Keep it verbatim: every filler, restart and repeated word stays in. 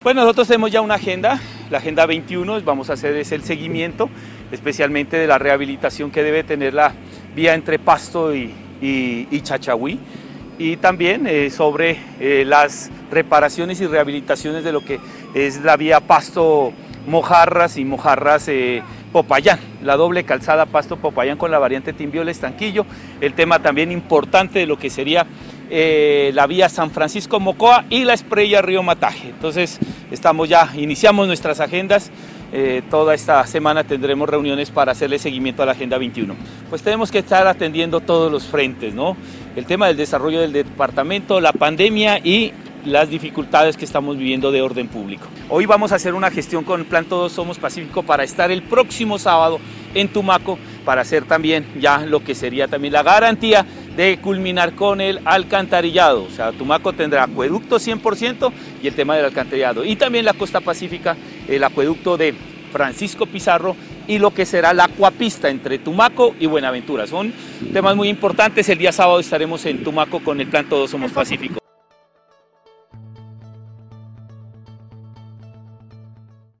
Pues nosotros tenemos ya una agenda, la agenda veintiuno, vamos a hacer es el seguimiento, especialmente de la rehabilitación que debe tener la vía entre Pasto y, y, y Chachagüí, y también eh, sobre eh, las reparaciones y rehabilitaciones de lo que es la vía Pasto-Mojarras y Mojarras-Popayán, la doble calzada Pasto-Popayán con la variante Timbiola-Estanquillo, el tema también importante de lo que sería Eh, la vía San Francisco-Mocoa y la Esprella Río Mataje. Entonces estamos ya, iniciamos nuestras agendas, eh, toda esta semana tendremos reuniones para hacerle seguimiento a la Agenda veintiuno. Pues tenemos que estar atendiendo todos los frentes, ¿no? El tema del desarrollo del departamento, la pandemia y las dificultades que estamos viviendo de orden público. Hoy vamos a hacer una gestión con el Plan Todos Somos Pacífico para estar el próximo sábado en Tumaco, para hacer también ya lo que sería también la garantía de culminar con el alcantarillado. O sea, Tumaco tendrá acueducto cien por ciento y el tema del alcantarillado. Y también la costa pacífica, el acueducto de Francisco Pizarro y lo que será la acuapista entre Tumaco y Buenaventura. Son temas muy importantes. El día sábado estaremos en Tumaco con el Plan Todos Somos Pacífico.